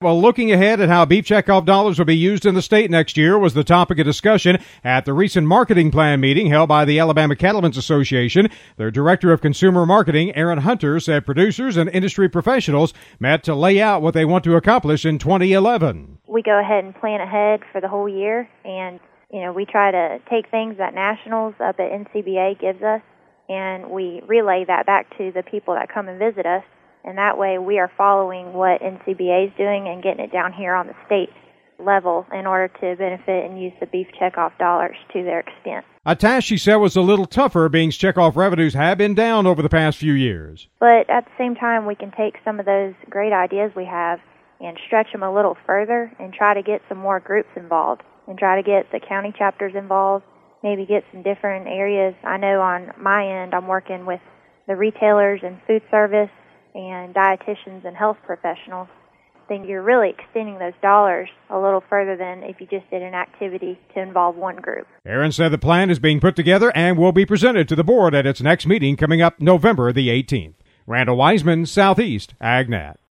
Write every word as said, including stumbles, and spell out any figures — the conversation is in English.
Well, looking ahead at how beef checkoff dollars will be used in the state next year was the topic of discussion at the recent marketing plan meeting held by the Alabama Cattlemen's Association. Their Director of Consumer Marketing, Aaron Hunter, said producers and industry professionals met to lay out what they want to accomplish in twenty eleven. We go ahead and plan ahead for the whole year, and you know we try to take things that Nationals up at N C B A gives us, and we relay that back to the people that come and visit us. And that way we are following what N C B A is doing and getting it down here on the state level in order to benefit and use the beef checkoff dollars to their extent. A task she said was a little tougher, being checkoff revenues have been down over the past few years. But at the same time, we can take some of those great ideas we have and stretch them a little further and try to get some more groups involved and try to get the county chapters involved, maybe get some different areas. I know on my end I'm working with the retailers and food service and dietitians and health professionals. Then you're really extending those dollars a little further than if you just did an activity to involve one group. Aaron said the plan is being put together and will be presented to the board at its next meeting coming up November the eighteenth. Randall Wiseman, Southeast AgNet.